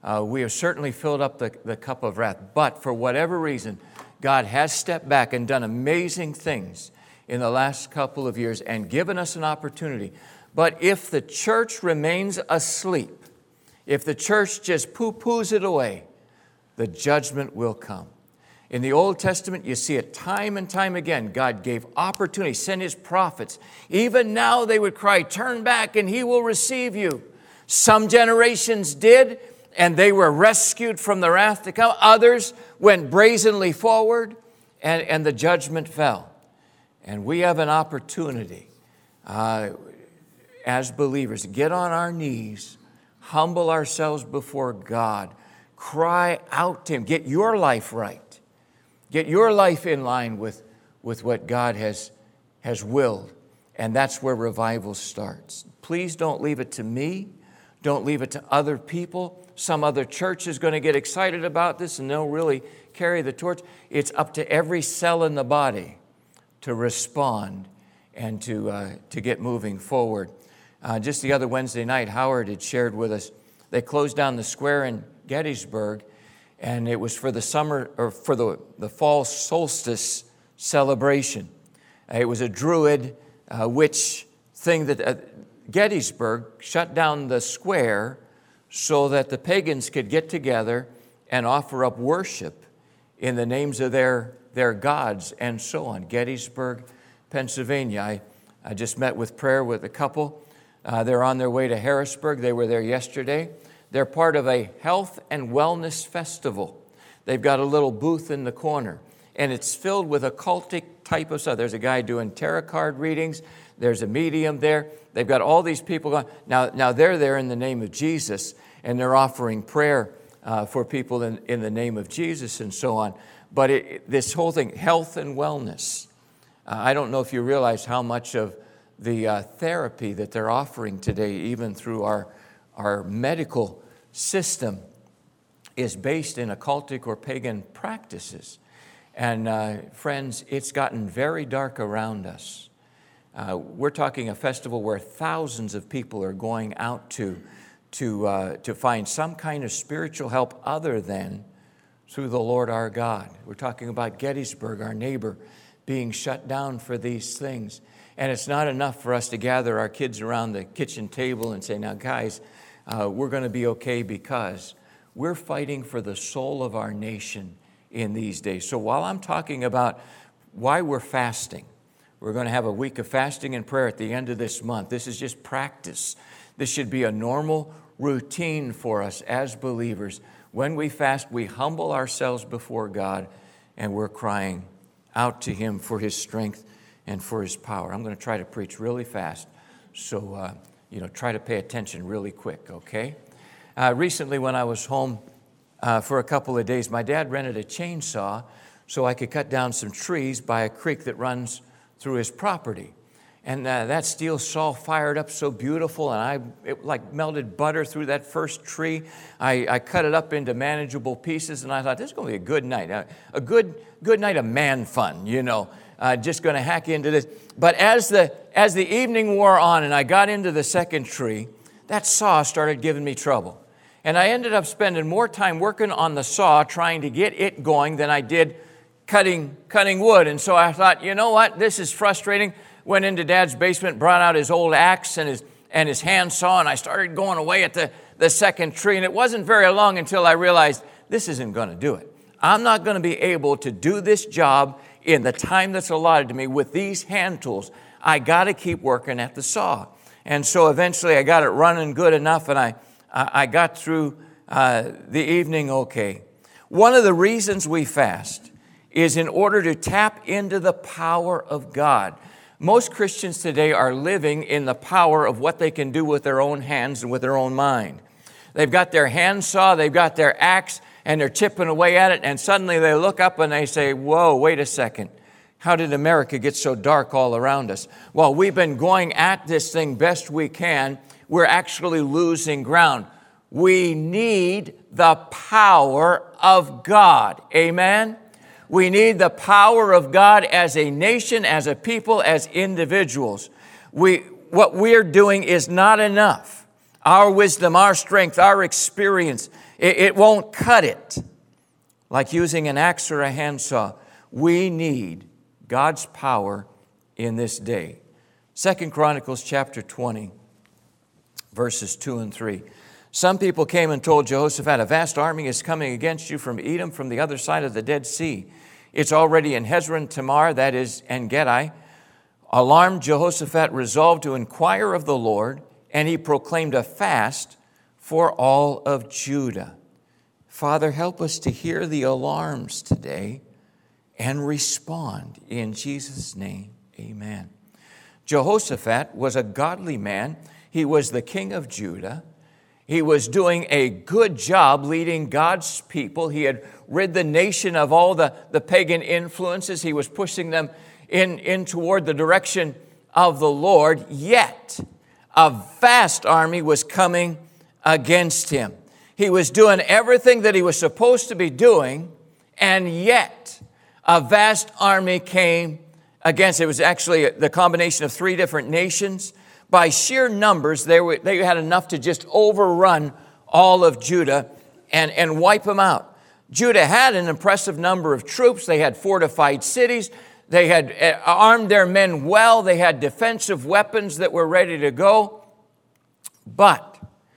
we have certainly filled up the cup of wrath. But for whatever reason, God has stepped back and done amazing things in the last couple of years and given us an opportunity. But if the church remains asleep, if the church just poo-poos it away, the judgment will come. In the Old Testament, you see it time and time again. God gave opportunity, sent His prophets. Even now they would cry, "Turn back and He will receive you." Some generations did, and they were rescued from the wrath to come. Others went brazenly forward, and the judgment fell. And we have an opportunity as believers to get on our knees, humble ourselves before God, cry out to Him, get your life right. Get your life in line with what God has willed. And that's where revival starts. Please don't leave it to me. Don't leave it to other people. Some other church is going to get excited about this and they'll really carry the torch. It's up to every cell in the body to respond and to get moving forward. Just the other Wednesday night, Howard had shared with us, they closed down the square in Gettysburg, and it was for the summer or for the fall solstice celebration. It was a Druid witch thing that Gettysburg shut down the square so that the pagans could get together and offer up worship in the names of their gods and so on. Gettysburg, Pennsylvania. I just met with prayer with a couple. They're on their way to Harrisburg. They were there yesterday. They're part of a health and wellness festival. They've got a little booth in the corner, and it's filled with occultic type of stuff. There's a guy doing tarot card readings. There's a medium there. They've got all these people going. Now they're there in the name of Jesus, and they're offering prayer for people in the name of Jesus and so on. But this whole thing, health and wellness. I don't know if you realize how much of the therapy that they're offering today, even through our medical system, is based in occultic or pagan practices. And friends, it's gotten very dark around us. We're talking a festival where thousands of people are going out to find some kind of spiritual help other than through the Lord our God. We're talking about Gettysburg, our neighbor, being shut down for these things. And it's not enough for us to gather our kids around the kitchen table and say, "Now guys, we're going to be okay," because we're fighting for the soul of our nation in these days. So while I'm talking about why we're fasting, we're going to have a week of fasting and prayer at the end of this month. This is just practice. This should be a normal routine for us as believers. When we fast, we humble ourselves before God, and we're crying out to Him for His strength and for His power. I'm going to try to preach really fast, so try to pay attention really quick, okay? Recently, when I was home for a couple of days, my dad rented a chainsaw so I could cut down some trees by a creek that runs through his property. And that steel saw fired up so beautiful, and it like melted butter through that first tree. I cut it up into manageable pieces, and I thought, this is going to be a good night, a good night of man fun, just going to hack into this. But as the evening wore on and I got into the second tree, that saw started giving me trouble. And I ended up spending more time working on the saw trying to get it going than I did cutting wood. And so I thought, you know what, this is frustrating. Went into Dad's basement, brought out his old axe and his hand saw, and I started going away at the second tree. And it wasn't very long until I realized this isn't going to do it. I'm not going to be able to do this job in the time that's allotted to me with these hand tools. I got to keep working at the saw. And so eventually I got it running good enough, and I got through the evening okay. One of the reasons we fast is in order to tap into the power of God. Most Christians today are living in the power of what they can do with their own hands and with their own mind. They've got their handsaw, they've got their axe, and they're chipping away at it, and suddenly they look up and they say, "Whoa, wait a second. How did America get so dark all around us?" Well, we've been going at this thing best we can. We're actually losing ground. We need the power of God. Amen? We need the power of God as a nation, as a people, as individuals. What we're doing is not enough. Our wisdom, our strength, our experience It won't cut it like using an axe or a handsaw. We need God's power in this day. 2 Chronicles chapter 20, verses 2 and 3. Some people came and told Jehoshaphat, a vast army is coming against you from Edom, from the other side of the Dead Sea. It's already in Hezron Tamar, that is, En-Gedi. Alarmed, Jehoshaphat resolved to inquire of the Lord, and he proclaimed a fast for all of Judah. Father, help us to hear the alarms today and respond. In Jesus' name, amen. Jehoshaphat was a godly man. He was the king of Judah. He was doing a good job leading God's people. He had rid the nation of all the pagan influences. He was pushing them in toward the direction of the Lord. Yet, a vast army was coming against him. He was doing everything that he was supposed to be doing, and yet a vast army came against. It was actually the combination of 3 different nations. By sheer numbers, they had enough to just overrun all of Judah and wipe them out. Judah had an impressive number of troops. They had fortified cities. They had armed their men well. They had defensive weapons that were ready to go. But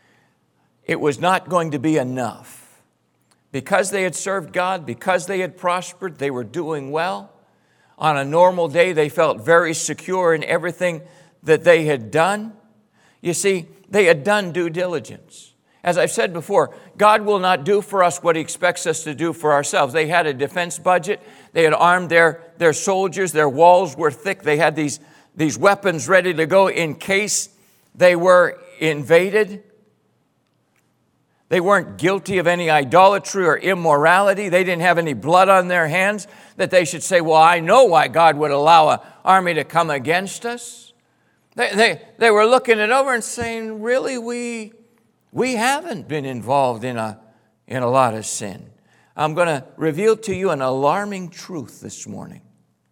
it was not going to be enough. Because they had served God, because they had prospered, they were doing well. On a normal day, they felt very secure in everything that they had done. You see, they had done due diligence. As I've said before, God will not do for us what He expects us to do for ourselves. They had a defense budget. They had armed their soldiers. Their walls were thick. They had these weapons ready to go in case they were invaded. They weren't guilty of any idolatry or immorality. They didn't have any blood on their hands that they should say, well, I know why God would allow an army to come against us. They were looking it over and saying, really, we haven't been involved in a lot of sin. I'm going to reveal to you an alarming truth this morning.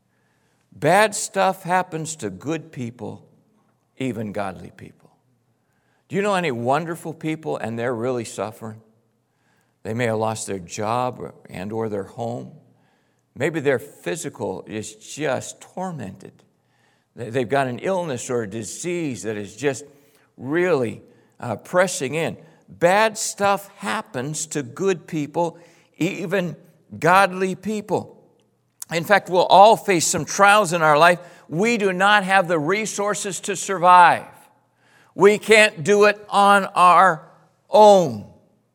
Bad stuff happens to good people, even godly people. Do you know any wonderful people and they're really suffering? They may have lost their job or their home. Maybe their physical is just tormented. They've got an illness or a disease that is just really pressing in. Bad stuff happens to good people, even godly people. In fact, we'll all face some trials in our life. We do not have the resources to survive. We can't do it on our own.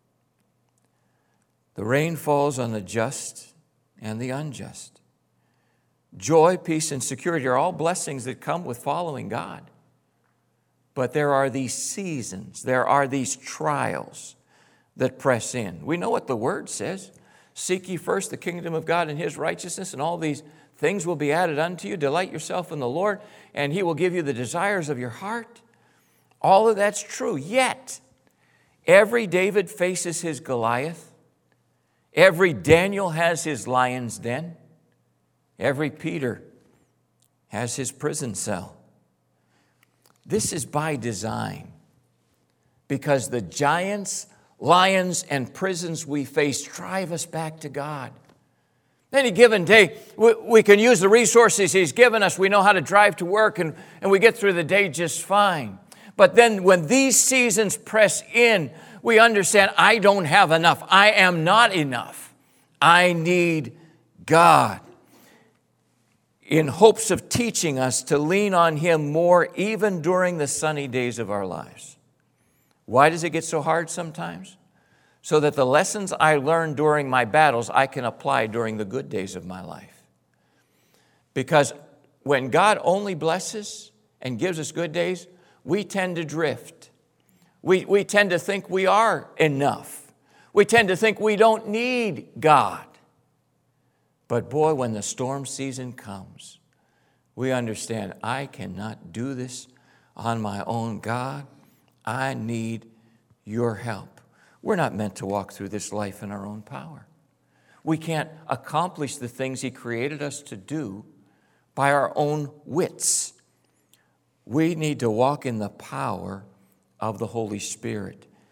The rain falls on the just and the unjust. Joy, peace, and security are all blessings that come with following God. But there are these seasons, there are these trials that press in. We know what the Word says. Seek ye first the kingdom of God and His righteousness, and all these things will be added unto you. Delight yourself in the Lord, and He will give you the desires of your heart. All of that's true. Yet, every David faces his Goliath. Every Daniel has his lion's den. Every Peter has his prison cell. This is by design, because the giants, lions, and prisons we face drive us back to God. Any given day, we can use the resources He's given us. We know how to drive to work, and we get through the day just fine. But then when these seasons press in, we understand I don't have enough. I am not enough. I need God. In hopes of teaching us to lean on Him more even during the sunny days of our lives. Why does it get so hard sometimes? So that the lessons I learn during my battles, I can apply during the good days of my life. Because when God only blesses and gives us good days, we tend to drift. We tend to think we are enough. We tend to think we don't need God. But boy, when the storm season comes, we understand I cannot do this on my own. God, I need your help. We're not meant to walk through this life in our own power. We can't accomplish the things He created us to do by our own wits. We need to walk in the power of the Holy Spirit.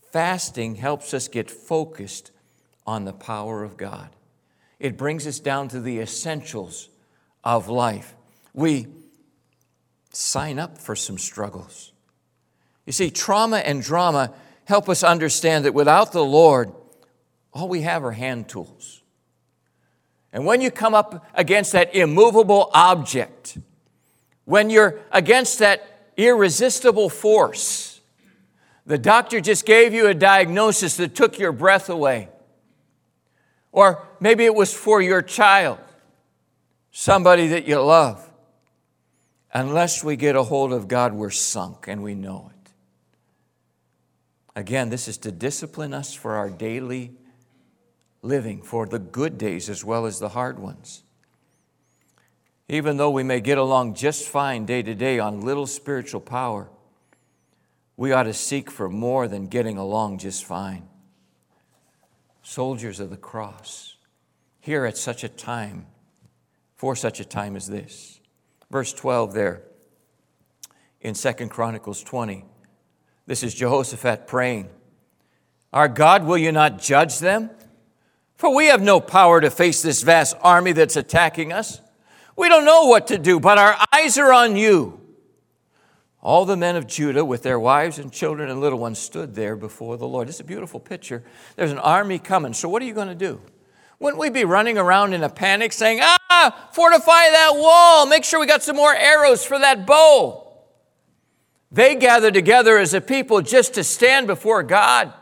Fasting helps us get focused on the power of God. It brings us down to the essentials of life. We sign up for some struggles. You see, trauma and drama help us understand that without the Lord, all we have are hand tools. And when you come up against that immovable object, when you're against that irresistible force, the doctor just gave you a diagnosis that took your breath away. Or maybe it was for your child, somebody that you love. Unless we get a hold of God, we're sunk, and we know it. Again, this is to discipline us for our daily living, for the good days as well as the hard ones. Even though we may get along just fine day to day on little spiritual power, we ought to seek for more than getting along just fine. Soldiers of the cross, here at such a time, for such a time as this. Verse 12 there in 2 Chronicles 20. This is Jehoshaphat praying. Our God, will you not judge them? For we have no power to face this vast army that's attacking us. We don't know what to do, but our eyes are on you. All the men of Judah with their wives and children and little ones stood there before the Lord. This is a beautiful picture. There's an army coming. So what are you going to do? Wouldn't we be running around in a panic saying, fortify that wall. Make sure we got some more arrows for that bow. They gathered together as a people just to stand before God.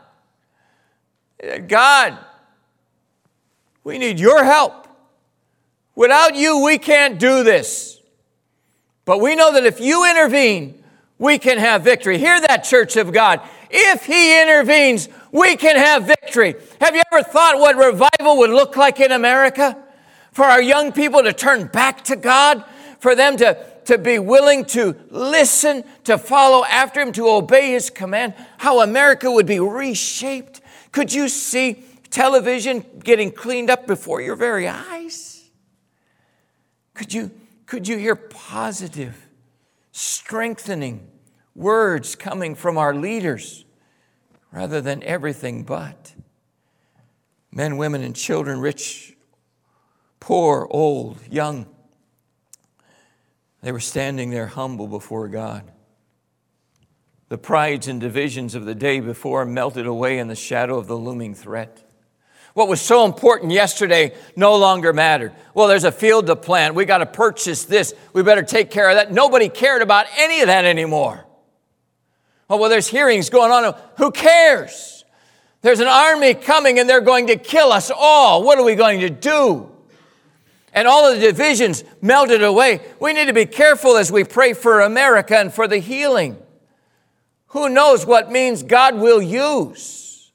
God, we need your help. Without you, we can't do this. But we know that if you intervene, we can have victory. Hear that, church of God. If He intervenes, we can have victory. Have you ever thought what revival would look like in America? For our young people to turn back to God, for them to be willing to listen, to follow after Him, to obey His command, how America would be reshaped. Could you see television getting cleaned up before your very eyes? Could you hear positive, strengthening words coming from our leaders rather than everything but? Men, women, and children, rich, poor, old, young. They were standing there humble before God. The prides and divisions of the day before melted away in the shadow of the looming threat. What was so important yesterday no longer mattered. Well, there's a field to plant. We got to purchase this. We better take care of that. Nobody cared about any of that anymore. Well, there's hearings going on. Who cares? There's an army coming and they're going to kill us all. What are we going to do? And all of the divisions melted away. We need to be careful as we pray for America and for the healing. Who knows what means God will use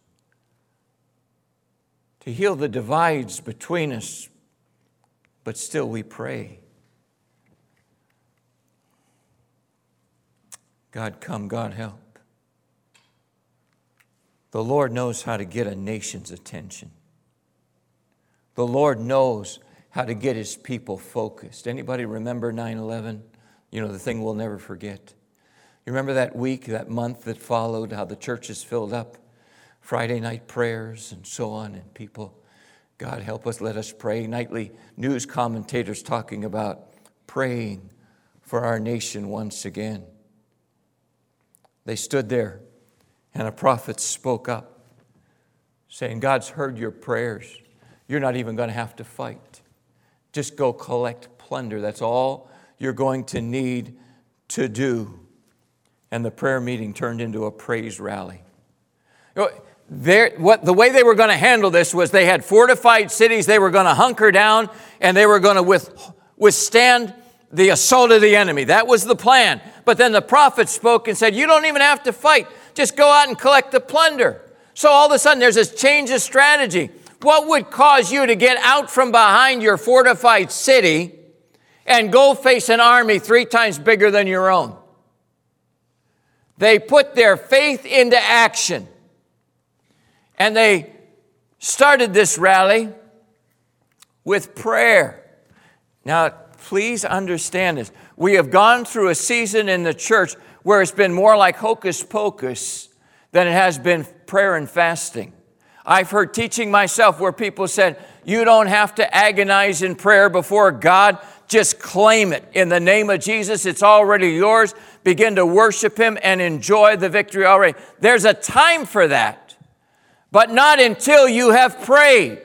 to heal the divides between us, but still we pray. God come, God help. The Lord knows how to get a nation's attention. The Lord knows how to get His people focused. Anybody remember 9/11? You know, the thing we'll never forget. You remember that week, that month that followed, how the churches filled up, Friday night prayers and so on, and people, God help us, let us pray. Nightly news commentators talking about praying for our nation once again. They stood there and a prophet spoke up saying, God's heard your prayers. You're not even going to have to fight. Just go collect plunder. That's all you're going to need to do. And the prayer meeting turned into a praise rally. The way they were going to handle this was they had fortified cities. They were going to hunker down and they were going to withstand the assault of the enemy. That was the plan. But then the prophet spoke and said, you don't even have to fight. Just go out and collect the plunder. So all of a sudden there's this change of strategy. What would cause you to get out from behind your fortified city and go face an army 3 times bigger than your own? They put their faith into action. And they started this rally with prayer. Now, please understand this. We have gone through a season in the church where it's been more like hocus pocus than it has been prayer and fasting. I've heard teaching myself where people said, you don't have to agonize in prayer before God. Just claim it. In the name of Jesus, it's already yours. Begin to worship Him and enjoy the victory already. There's a time for that, but not until you have prayed.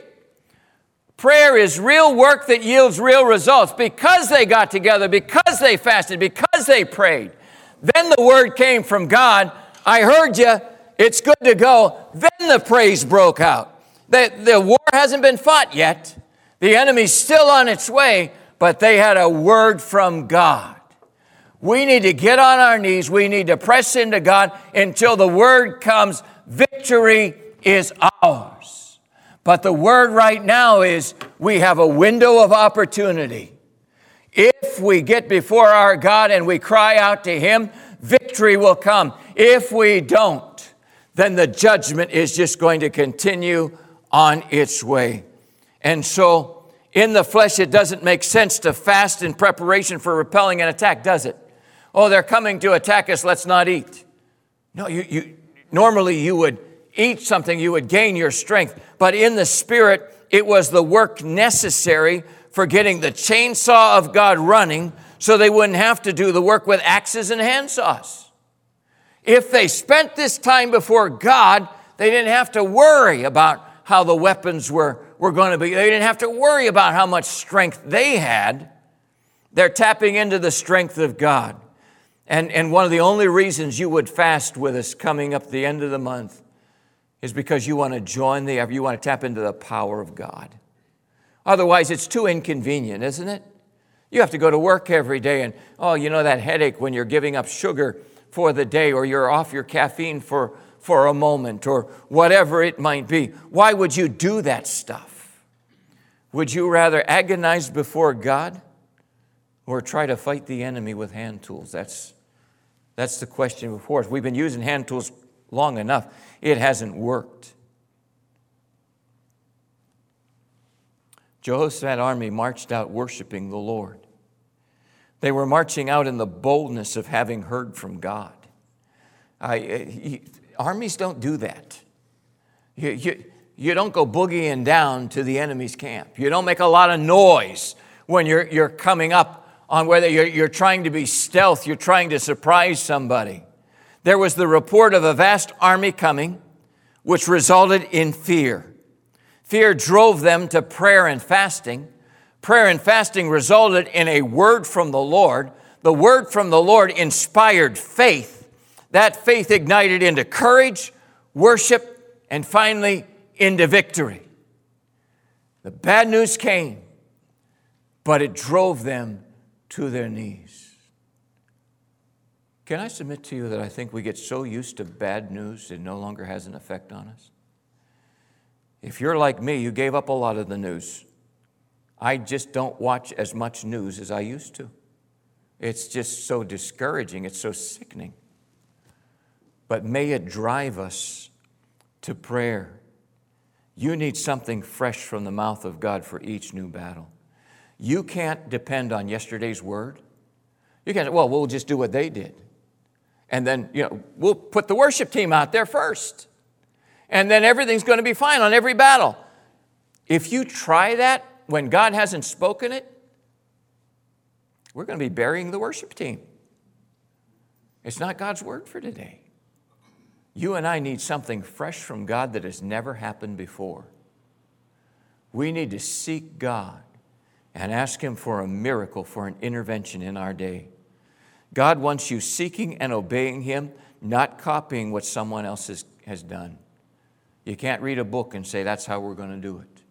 Prayer is real work that yields real results. Because they got together, because they fasted, because they prayed. Then the word came from God. I heard you. It's good to go. Then the praise broke out. The war hasn't been fought yet. The enemy's still on its way, but they had a word from God. We need to get on our knees. We need to press into God until the word comes. Victory is ours. But the word right now is we have a window of opportunity. If we get before our God and we cry out to Him, victory will come. If we don't, then the judgment is just going to continue on its way. And so, in the flesh, it doesn't make sense to fast in preparation for repelling an attack, does it? Oh, they're coming to attack us, let's not eat. No, normally you would eat something, you would gain your strength. But in the Spirit, it was the work necessary for getting the chainsaw of God running so they wouldn't have to do the work with axes and handsaws. If they spent this time before God, they didn't have to worry about how the weapons were going to be. They didn't have to worry about how much strength they had. They're tapping into the strength of God. And one of the only reasons you would fast with us coming up the end of the month is because you want to join you want to tap into the power of God. Otherwise, it's too inconvenient, isn't it? You have to go to work every day and, that headache when you're giving up sugar for the day, or you're off your caffeine for a moment, or whatever it might be. Why would you do that stuff? Would you rather agonize before God or try to fight the enemy with hand tools? That's the question before us. We've been using hand tools long enough. It hasn't worked. Jehoshaphat's army marched out worshiping the Lord. They were marching out in the boldness of having heard from God. Armies don't do that. You don't go boogieing down to the enemy's camp. You don't make a lot of noise when you're coming up on whether you're trying to be stealth, you're trying to surprise somebody. There was the report of a vast army coming, which resulted in fear. Fear drove them to prayer and fasting. Prayer and fasting resulted in a word from the Lord. The word from the Lord inspired faith. That faith ignited into courage, worship, and finally into victory. The bad news came, but it drove them to their knees. Can I submit to you that I think we get so used to bad news it no longer has an effect on us? If you're like me, you gave up a lot of the news. I just don't watch as much news as I used to. It's just so discouraging. It's so sickening. But may it drive us to prayer. You need something fresh from the mouth of God for each new battle. You can't depend on yesterday's word. You can't say, well, we'll just do what they did. And then, we'll put the worship team out there first. And then everything's going to be fine on every battle. If you try that when God hasn't spoken it, we're going to be burying the worship team. It's not God's word for today. You and I need something fresh from God that has never happened before. We need to seek God and ask Him for a miracle, for an intervention in our day. God wants you seeking and obeying Him, not copying what someone else has done. You can't read a book and say, that's how we're going to do it.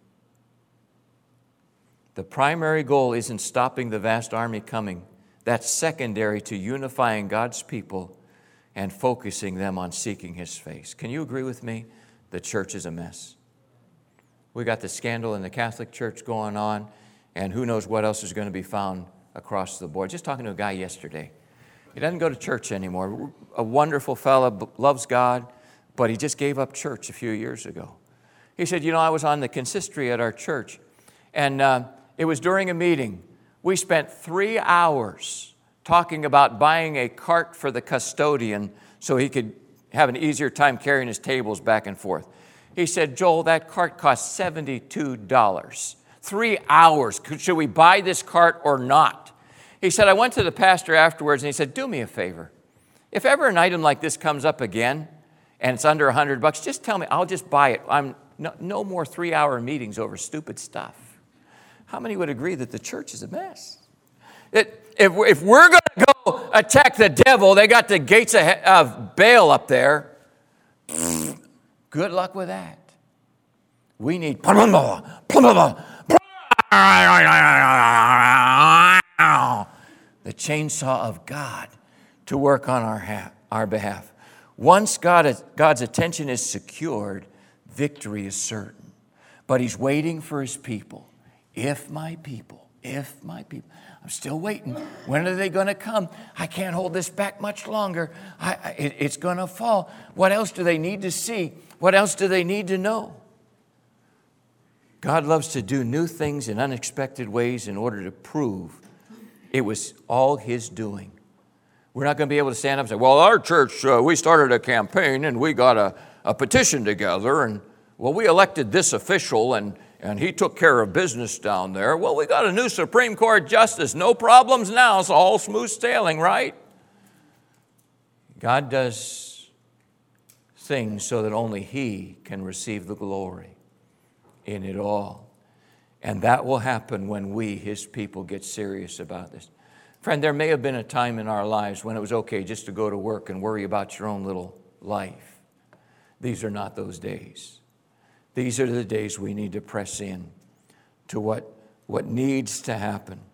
The primary goal isn't stopping the vast army coming. That's secondary to unifying God's people and focusing them on seeking His face. Can you agree with me? The church is a mess. We got the scandal in the Catholic Church going on, and who knows what else is going to be found across the board. Just talking to a guy yesterday. He doesn't go to church anymore. A wonderful fellow, loves God, but he just gave up church a few years ago. He said, I was on the consistory at our church, and it was during a meeting. We spent 3 hours talking about buying a cart for the custodian so he could having an easier time carrying his tables back and forth. He said, Joel, that cart cost $72. 3 hours. Should we buy this cart or not? He said, I went to the pastor afterwards and he said, do me a favor. If ever an item like this comes up again and it's under $100, just tell me, I'll just buy it. I'm no more 3-hour meetings over stupid stuff. How many would agree that the church is a mess? If we're going to go attack the devil, they got the gates of Baal up there. Good luck with that. We need the chainsaw of God to work on our behalf. Once God's attention is secured, victory is certain. But he's waiting for his people. If my people. I'm still waiting. When are they going to come? I can't hold this back much longer. It's going to fall. What else do they need to see? What else do they need to know? God loves to do new things in unexpected ways in order to prove it was all his doing. We're not going to be able to stand up and say, well, our church, we started a campaign and we got a petition together and, well, we elected this official and he took care of business down there. Well, we got a new Supreme Court justice. No problems now. It's all smooth sailing, right? God does things so that only he can receive the glory in it all. And that will happen when we, his people, get serious about this. Friend, there may have been a time in our lives when it was okay just to go to work and worry about your own little life. These are not those days. These are the days we need to press in to what needs to happen.